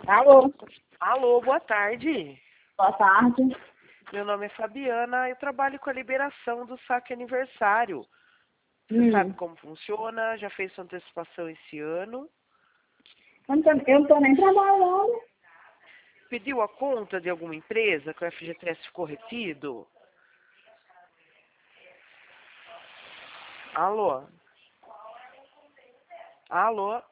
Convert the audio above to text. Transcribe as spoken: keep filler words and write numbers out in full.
Alô, Alô, boa tarde. boa tarde. Meu nome é Fabiana, eu trabalho com a liberação do saque aniversário. Você sabe Hum. como funciona? Já fez sua antecipação esse ano? Eu não tô, eu não tô nem trabalhando. Pediu a conta de alguma empresa que o F G T S ficou retido? Alô? Alô?